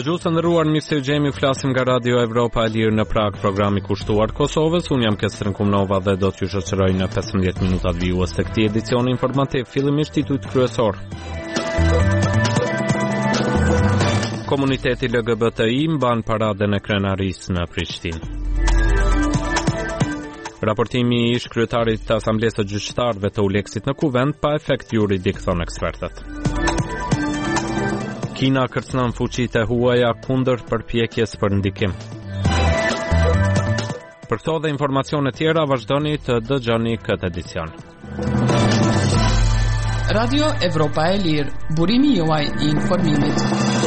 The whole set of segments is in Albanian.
Dëgjues të nderuar, mirë se jemi, flasim nga Radio Evropa e Lirë në Prag, programi kushtuar Kosovës. Unë jam Kestrin Kumnova dhe do t'ju shoqëroj në 15 minutat vijues të këtij edicioni informativ. Fillimisht titujt kryesor. Komuniteti LGBTI mban paradën e krenarisë në Prishtinë. Raportimi i ish kryetarit të Asamblesë së Gjyqtarëve të Uleksit në Kuvend pa efekt juridik, thon ekspertët. Kina kërcënon fuqitë e huaja kundër përpjekjes për ndikim. Për këto dhe informacione tjera vazhdoni të dëgjoni këtë edicion. Radio Evropa e Lirë, burimi juaj i informimit.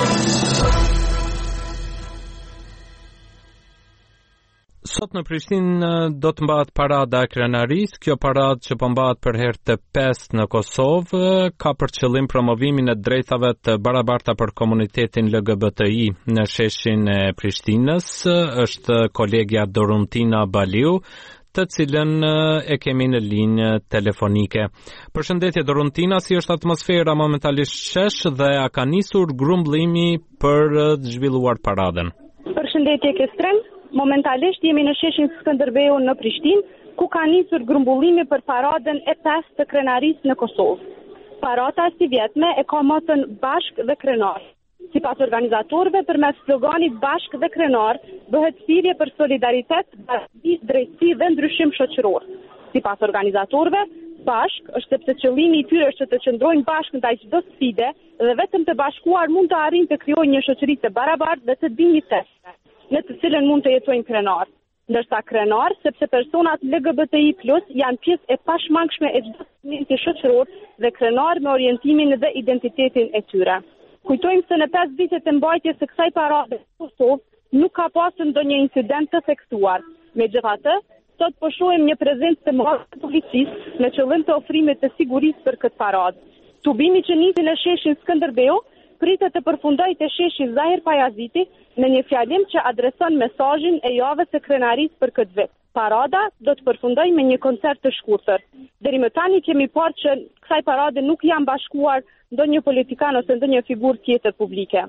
Sot në Prishtinë do të mbahet parada e krenarisë. Kjo paradë që po mbahet për herë të 5 në Kosovë ka për qëllim promovimin e drejtave të barabarta për komunitetin LGBTI në sheshin e Prishtinës. Është kolegja Doruntina Baliu, të cilën e kemi në linjë telefonike. Përshëndetje Doruntina, si është atmosfera momentalisht shesh dhe a ka nisur grumbullimi për të zhvilluar paradën? Përshëndetje Kestren. Momentalisht jemi në sheshin Skënderbeu në Prishtinë, ku ka nisur grumbullimi për paradën e 5 të krenarisë në Kosovë. Parada si vjetme e ka motën bashk dhe krenar. Sipas organizatorëve, përmes sloganit bashk dhe krenar, bëhet thirrje për solidaritet, bashkësi, drejtësi dhe ndryshim shoqëror. Sipas organizatorëve, bashk është sepse qëllimi i tyre është të qëndrojnë bashkë ndaj çdo sfide dhe vetëm të bashkuar mund të arrijnë të krijojnë një shoqëri të barabartë dhe të dinjitetshme, në të cilën mund të jetojnë krenar. Ndërsa krenar, sepse personat LGBTI+ janë pjesë e pashmangshme e çdo segmenti shoqëror dhe krenar me orientimin dhe identitetin e tyre. Kujtojmë se në 5 vitet e mbajtjes së kësaj parade në Kosovë nuk ka pasur ndonjë incident të theksuar. Megjithatë, sot po shohim një prezencë të madhe të policisë në qëllim të ofrimit të sigurisë për këtë paradë. Tubimi që nisi në sheshin Skënderbeu pritet të përfundojë te sheshi Zahir Pajaziti në një fjalim që adreson mesazhin e javës së krenarisë për këtë vit. Parada do të përfundojë me një koncert të shkurtër. Deri më tani kemi parë që kësaj parade nuk janë bashkuar ndonjë politikan ose ndonjë figurë tjetër publike.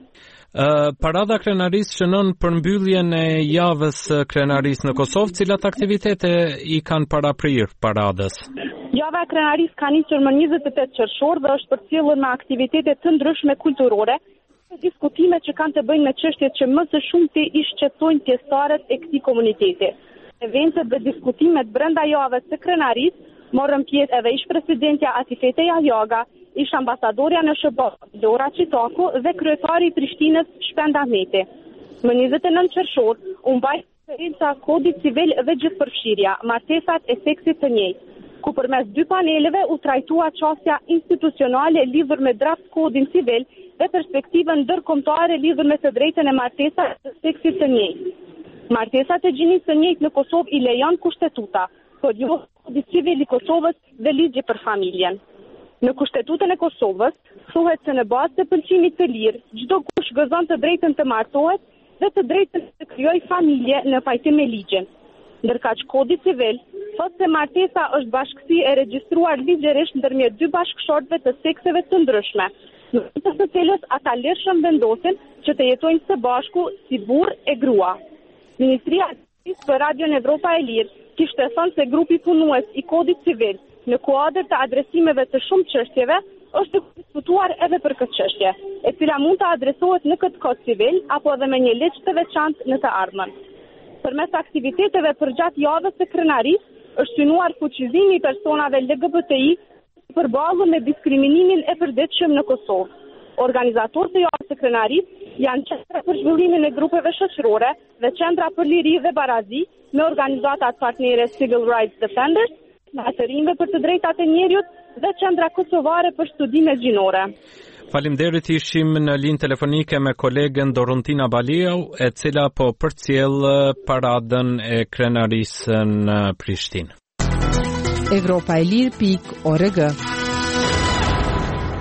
Parada krenarisë shënon përmbylljen e javës së krenarisë në Kosovë, cilat aktivitete i kanë paraprirë paradës? Java e krenarisë ka nisur më 28 qershor dhe është përcjellur me aktivitete të ndryshme kulturore, diskutime që kanë të bëjnë me çështjet që më së shumti i shqetësojnë pjesëtarët e këtij komuniteti. Eventet dhe diskutimet brenda javës së krenarisë morën pjesë edhe ish-presidentja Atifete Jahjaga, ish-ambasadorja në SBA Dora Çitaku dhe kryetari i Prishtinës Shpend Ahmeti. Më 29 qershor u mbaj konferenca Kodi Civil dhe Gjithëpërfshirja, martesat e seksit të njëjtë, ku përmes 2 paneleve u trajtua çështja institucionale lidhur me draft kodin civil dhe perspektivën ndërkombëtare lidhur me të drejtën e martesave të seksit të njëjtë. Martesat e gjinisë së njëjtë në Kosovë i lejon kushtetuta, por jo kodi civil i Kosovës dhe ligji për familjen. Në Kushtetutën e Kosovës thuhet se në bazë të pëlqimit të lirë, çdo kush gëzon të drejtën të martohet dhe të drejtën të krijojë familje në pajtim me ligjin. Ndërkaq kodi civil thotë se martesa është bashkësi e regjistruar ligjërisht ndërmjet 2 bashkëshortëve të sekseve të ndryshme, në të së cilës ata lirshëm vendosin që të jetojnë së bashku si burr e grua. Ministria e Justicisë për Radion Evropa e Lirë kishte thënë se grupi punues i kodit civil në kuadër të adresimeve të shumë çështjeve është diskutuar edhe për këtë çështje, e cila mund të adresohet në këtë kod civil apo edhe me një ligj të veçantë në të ardhmen. Përmes aktiviteteve përgjatë javës së krenarisë është synuar fuqizimi i personave LGBTI përballur me diskriminimin e përditshëm në Kosovë. Organizatorët e javës së krenarisë janë qendra për zhvillimin e grupeve shoqërore dhe qendra për liri dhe barazi me organizatat partnere Civil Rights Defenders, natërinve për të drejtat e njerëzit dhe qendra kosovare për studime gjinore. Faleminderit, ishim në linjë telefonike me kolegen Doruntina Baliu, e cila po përcjell paradën e krenarisë në Prishtinë. Evropaelir.org.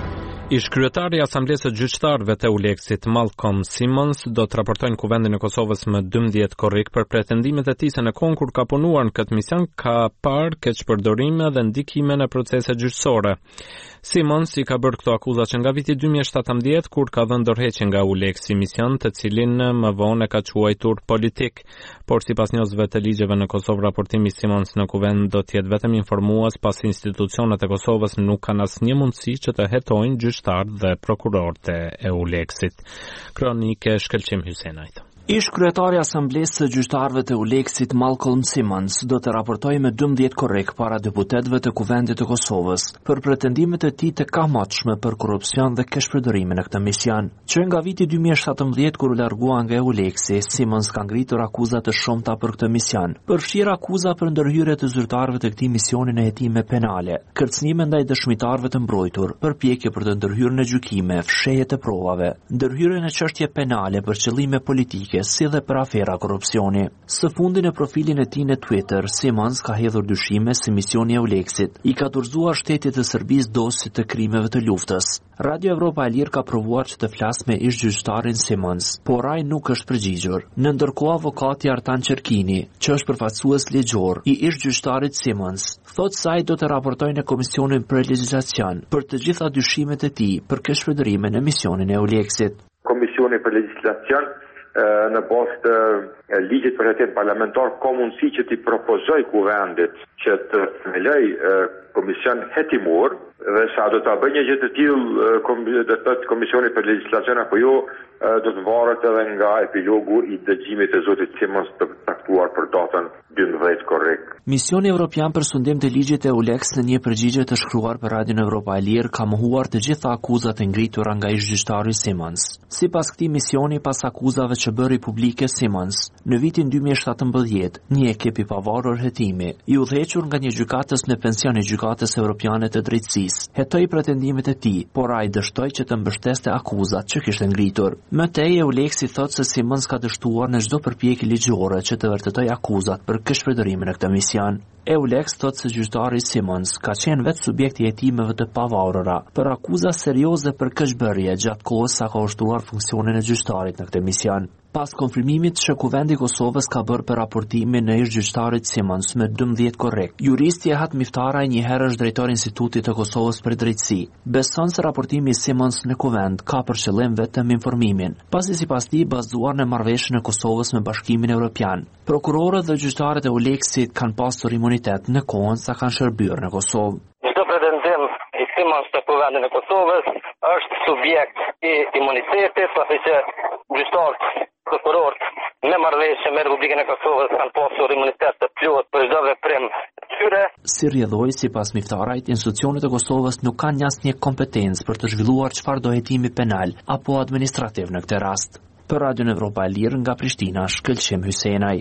Ish kryetari i Asamblesë së Gjyqtarëve të EULEX-it Malcolm Simmons do të raportojnë Kuvendin e Kosovës më 12 korrik për pretendimet e tij se në kohën kur ka punuar në këtë mision ka parë keqpërdorime dhe ndikime në procese gjyqësore. Simmons i ka bërë këto akuza që nga viti 2017 kur ka dhënë dorëheqje nga EULEX-i mision të cilin më vonë e ka quajtur politik, por sipas njohësve të ligjeve në Kosovë raportimi i Simmons në Kuvend do të jetë vetëm informues pasi institucionet e Kosovës nuk kanë asnjë mundësi që të hetojnë gjyqtarët dhe prokurorët e EULEX-it. Kronike Shkëlqim Hysenajt. Ish kryetari i Asamblesë së Gjyqtarëve të EULEX-it Malcolm Simmons do të raportojë më 12 korrik para deputetëve të Kuvendit të Kosovës për pretendimet e tij të kamatshme për korrupsion dhe keqpërdorime në këtë mision. Që nga viti 2017 kur u largua nga EULEX-i, Simmons ka ngritur akuza të shumta për këtë mision. Përfshirë akuza për ndërhyrje të zyrtarëve të këtij misioni në hetime penale, kërcënime ndaj dëshmitarëve të mbrojtur, përpjekje për të ndërhyrë në gjykime, fshehje të provave, ndërhyrje në çështje penale për qëllime politike si dhe për afera korrupsioni. Së fundi në profilin e tij në Twitter, Simmons ka hedhur dyshime se misioni i EULEX-it i ka dorëzuar shtetit të Serbisë dosje të krimeve të luftës. Radio Evropa e Lirë ka provuar që të flasë me ish gjyqtarin Simmons, por ai nuk është përgjigjur. Në ndërkohë avokati Artan Qerkini, që është përfaqësues ligjor i ish gjyqtarit Simmons, thotë se ai do të raportojë në Komisionin për Legjislacion për të gjitha dyshimet e tij për keqpërdorime në misionin e EULEX-it. Komisioni për Legjislacion në bazë të ligjit për hetim parlamentar ka mundësi që t'i propozoj Kuvendit që të themeloj komision hetimor dhe sa do ta bëjë një gjë të tillë do të Komisioni për Legjislacion apo jo do të varet edhe nga epilogu i dëgjimit të zotit Simmons të taktuar për datën 12 korrik. Misioni Evropian për sundim të ligjit e EULEX në një përgjigje të shkruar për Radion Evropa e Lirë ka mohuar të gjitha akuzat e ngritura nga ish gjyqtari Simmons. Sipas këtij misioni, pas akuzave që bëri publike Simmons, në vitin 2017, një ekip i pavarur hetimi, i udhëhequr nga një gjykatës në pension i Gjykatës Evropiane të Drejtësisë, hetoi pretendimet e tij, por ai dështoi që të mbështeste akuzat që kishte ngritur. Më tej, EULEX-i thotë se Simmons ka dështuar në çdo përpjekje ligjore që të vërtetoj akuzat për keqpërdorime në këtë mision. EULEX thotë se gjyqtari Simmons ka qenë vetë subjekt i hetimeve të pavarura për akuza serioze për keqbërje gjatë kohës sa ka ushtruar funksionin e gjyqtarit në këtë mision. Pas konfirmimit që Kuvendi i Kosovës ka bërë për raportimin e ish gjyqtarit Simmons me 12 korrik, juristi Ehat Miftaraj, një herë është drejtori i Institutit të Kosovës për Drejtësi, beson se raportimi i Simmons në Kuvend ka për qëllim vetëm informimin, pasi sipas tij bazuar në marrëveshjen e Kosovës me Bashkimin Evropian. Prokurorët dhe gjyqtarët e EULEX-it kanë pasur imunitet në kohën sa kanë shërbyer në Kosovë. Çdo pretendim i Simmons të Kuvendit të Kosovës është subjekt i imunitetit, pasi që gjyqtarët prokurorët me marrëveshje me Republikën e Kosovës kanë pasur imunitet të plotë për çdo veprim të tyre. Si rrjedhoi sipas Miftarajt, institucionet e Kosovës nuk kanë asnjë kompetencë për të zhvilluar çfarëdo hetimi penal apo administrativ në këtë rast. Për Radion Evropa e Lirë nga Prishtina, Shkëlqim Hysenaj.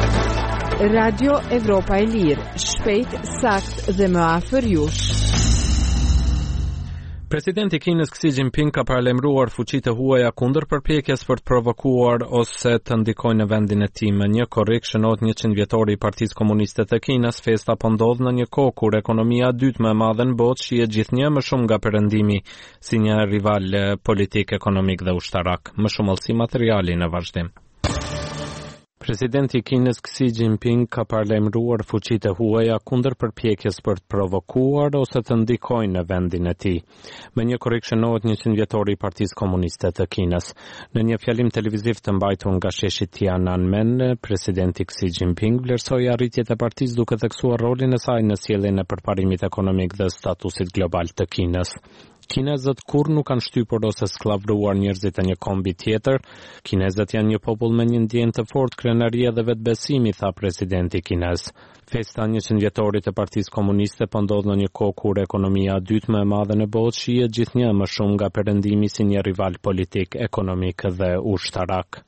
Radio Evropa e Lirë, shpejt, sakt dhe më afër jush. Presidenti i Kinës Xi Jinping ka paralajmëruar fuqitë e huaja kundër përpjekjes për të provokuar ose të ndikojnë në vendin e tij. Në një korrik shënohet 100 vjetori i Partisë Komuniste të Kinës. Festa po ndodh në një kohë kur ekonomia e dytë më e madhe në botë shihet gjithnjë më shumë nga perëndimi si një rival politik, ekonomik dhe ushtarak. Më shumë ëllësi materiali në vazhdim. Presidenti i Kinës Xi Jinping ka paralajmëruar fuqitë e huaja kundër përpjekjes për të provokuar ose të ndikojnë në vendin e tij. Me një korrik shënohet 100 vjetori i Partisë Komuniste të Kinës. Në një fjalim televiziv të mbajtur nga sheshi Tiananmen, presidenti Xi Jinping vlerësoi arritjet e partisë duke theksuar rolin e saj në sjelljen e përparimit ekonomik dhe statusit global të Kinës. Kinezët kur nuk kanë shtypur ose skllavruar njerëzit e një kombi tjetër. Kinezët janë një popull me një ndjenjë të fortë krenarie dhe vetbesimi, tha presidenti kinez. Festa 100 vjetorit e Partisë Komuniste po ndodh në një kohë kur ekonomia e dytë më e madhe në botë shihet gjithnjë më shumë nga perëndimi si një rival politik, ekonomik dhe ushtarak.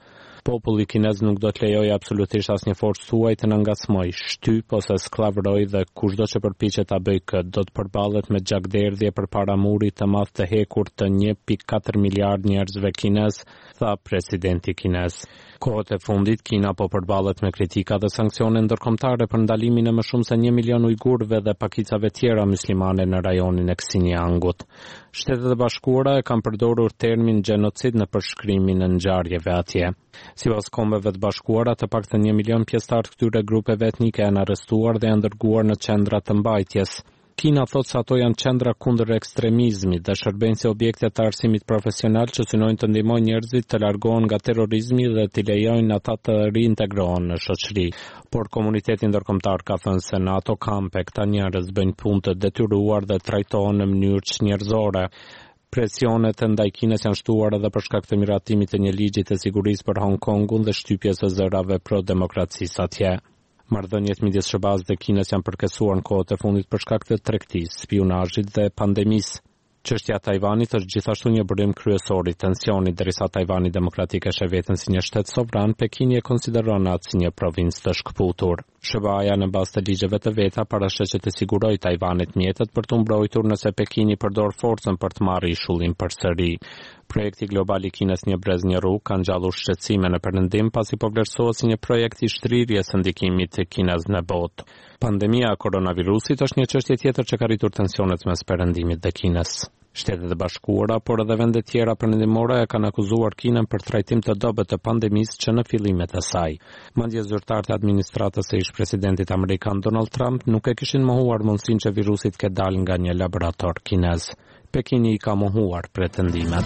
Populli kinez nuk do të lejojë absolutisht asnjë forcë thuaj të ngacmoj, shtyp ose sklavëroj dhe kushdo që përpiqet ta bëjë këtë do të përballet me gjakderdhje përpara murit të madh të hekur të 1.4 miliard njerëzve kinez, tha presidenti kinez. Kohët e fundit, Kina po përballet me kritika dhe sanksione ndërkombëtare për ndalimin e më shumë se 1 milion ujgurëve dhe pakicave tjera muslimane në rajonin e Xinjiangut. Shtetet e Bashkuara e kanë përdorur termin gjenocid në përshkrimin e ngjarjeve atje. Sipas Kombeve të Bashkuara, të paktën 1 milion pjesëtar të këtyre grupeve etnike janë arrestuar dhe janë dërguar në qendra të mbajtjes. Kina thot se ato janë qendra kundër ekstremizmit dhe shërbejnë si objekte të arsimit profesional që synojnë të ndihmojnë njerëzit të largohen nga terrorizmi dhe të lejojnë ata të riintegrohen në shoqëri. Por komuniteti ndërkombëtar ka thënë se në ato kampe këta njerëz bëjnë punë të detyruar dhe trajtohen në mënyrë çnjerëzore. Presionet ndaj Kinës janë shtuar edhe për shkak të miratimit të një ligji të sigurisë për Hong Kongun dhe shtypjes së zërave pro-demokracisë atje. Marrëdhëniet midis SBA-s dhe Kinës janë përkesuar në kohët e fundit për shkak të tregtisë, spionazhit dhe pandemisë. Çështja e Tajvanit është gjithashtu një burim kryesor i tensionit, derisa Tajvani demokratik e sheh veten si një shtet sovran, Pekini e konsideron atë si një provincë të shkëputur. SBA-ja në bazë të ligjeve të veta parashë që të sigurojë Tajvanit mjetet për të mbrojtur nëse Pekini përdor forcën për të marrë ishullim përsëri. Projekti global i Kinës Një brez një rrugë ka ngjallur shqetësime në Perëndim pasi po vlerësohet si një projekt i shtrirjes së ndikimit të Kinës në botë. Pandemia e koronavirusit është një çështje tjetër që ka rritur tensionet mes Perëndimit dhe Kinës. Shtetet e Bashkuara, por edhe vende tjera perëndimore e kanë akuzuar Kinën për trajtim të dobët të pandemisë që në fillimet e saj. Madje zyrtarët e administratës së ish-presidentit amerikan Donald Trump nuk e kishin mohuar mundësinë që virusi të ketë dalë nga një laborator kinez. Pekini i ka mohuar pretendimet.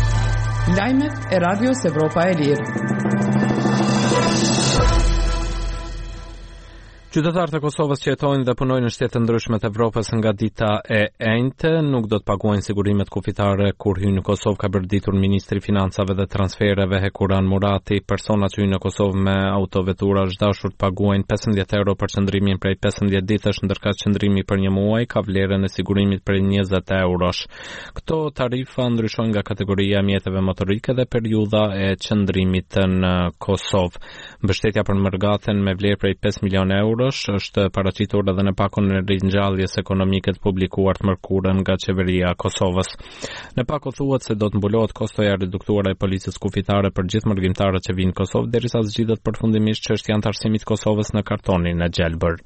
Lajmet e Radios Evropa e Lirë. Qytetarët e Kosovës që jetojnë dhe punojnë në shtete ndryshme të Evropës nga dita e enjte nuk do të paguajnë sigurimet kufitare kur hyjnë në Kosovë, ka bërditur ministri i financave dhe transfereve Hekuran Murati. Personat që hyjnë në Kosovë me autovetura është dashur të paguajnë 15 euro për qëndrimin prej 15 ditësh, ndërka qëndrimi për një muaj ka vlerën e sigurimit prej 20 eurosh. Këto tarifa ndryshojnë nga kategoria e mjeteve motorike dhe periudha e qëndrimit në Kosovë. Mbështetja për mërgaten me vlerë prej 5 milion euro është paraqitur edhe në pakon e ringjalljes ekonomike të publikuar të mërkurën nga qeveria e Kosovës. Në pako thuhet se do të mbulohet kostoja reduktuara e policës kufitare për gjithë mërgjimtarët që vinë në Kosovë derisa zgjidhet përfundimisht çështja e antarësimit të Kosovës në kartonin e gjelbër.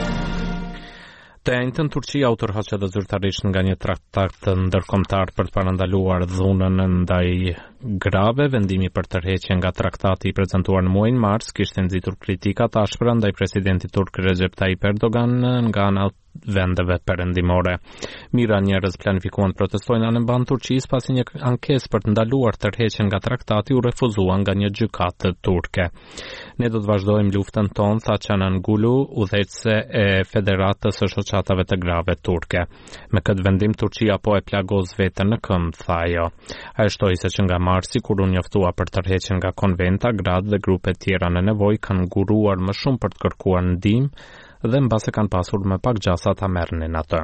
Të enjtën Turqia u tërhoq edhe zyrtarisht nga një traktat ndërkombëtar për të parandaluar dhunën ndaj grave. Vendimi për tërheqje nga traktati i prezantuar në muajin mars kishte nxitur kritika të ashpra ndaj presidentit turk Recep Tayyip Erdogan nga ana vendeve perëndimore. Mira njerëz planifikuan të protestojnë në anë Turqisë pasi një ankesë për të ndaluar tërheqjen nga traktati u refuzua nga një gjykatë turke. Ne do të vazhdojmë luftën tonë, tha Canan Gulu, udhëheqëse e Federatës së Shoqatave të Grave turke. Me këtë vendim Turqia po e plagos veten në këmbë, tha ajo. Ai shtoi se që nga marsi, kur u njoftua për tërheqjen nga konventa, gratë dhe grupe tjera në nevojë kanë guruar më shumë për të kërkuar ndihmë dhe mbase kanë pasur më pak gjasa ta merrnin atë.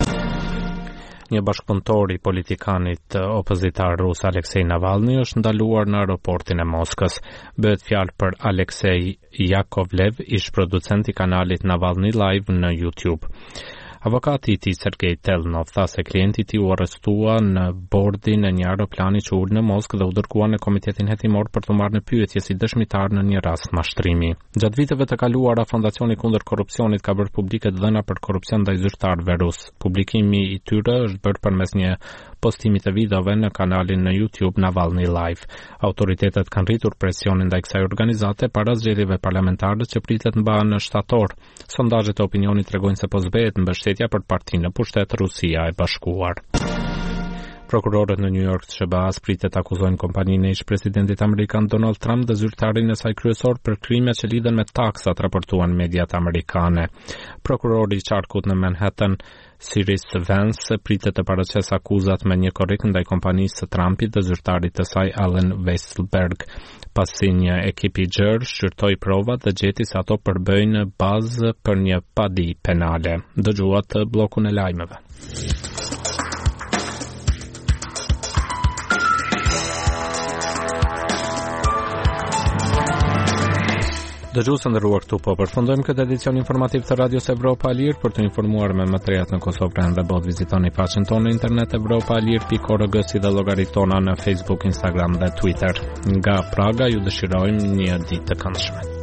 Një bashkëpunëtor i politikanit opozitar rus Aleksej Navalny është ndaluar në aeroportin e Moskës. Bëhet fjalë për Aleksej Yakovlev, ish producent i kanalit Navalny Live në YouTube. Avokati i tij Sergej Telnov tha se klienti i tij u arrestua në bordin e një aeroplani që ul në Moskë dhe u dërguar në Komitetin Hetimor për të marrë në pyetje si dëshmitar në një rast mashtrimi. Gjatë viteve të kaluara, Fondacioni kundër korrupsionit ka bërë publike dhëna për korrupsion ndaj zyrtarëve rus. Publikimi i tyre është bërë përmes një postimi të videove në kanalin në YouTube Navalny Live. Autoritetet kanë rritur presionin ndaj kësaj organizate para zgjedhjeve parlamentare që pritet mbahen në shtator. Sondazhet e opinionit tregojnë se po zbehet mbështetja për partinë në pushtet Rusia e Bashkuar. Prokurorët në New York të SBA-s pritet akuzojnë kompaninë e ish-presidentit amerikan Donald Trump dhe zyrtarin e saj kryesor për krime që lidhen me taksat, raportuan mediat amerikane. Prokurori i qarkut në Manhattan, Cyrus Vance, pritet të paraqesë akuzat me një korrik ndaj kompanisë së Trumpit dhe zyrtarit të saj Allen Weisselberg, pasi një ekip i gjerë shqyrtoi provat dhe gjeti se ato përbëjnë bazë për një padi penale. Dëgjuat bllokun e lajmeve. Dëgjues nderuar, këtu po përfundojmë këtë edicion informativ të Radios Evropa e Lirë. Për të informuar me më të rehat në Kosovë dhe botë, vizitoni faqen tonë në internet evropaalir.org, si dhe llogaritë tona në Facebook, Instagram dhe Twitter. Nga Praga ju dëshirojmë një ditë të këndshme.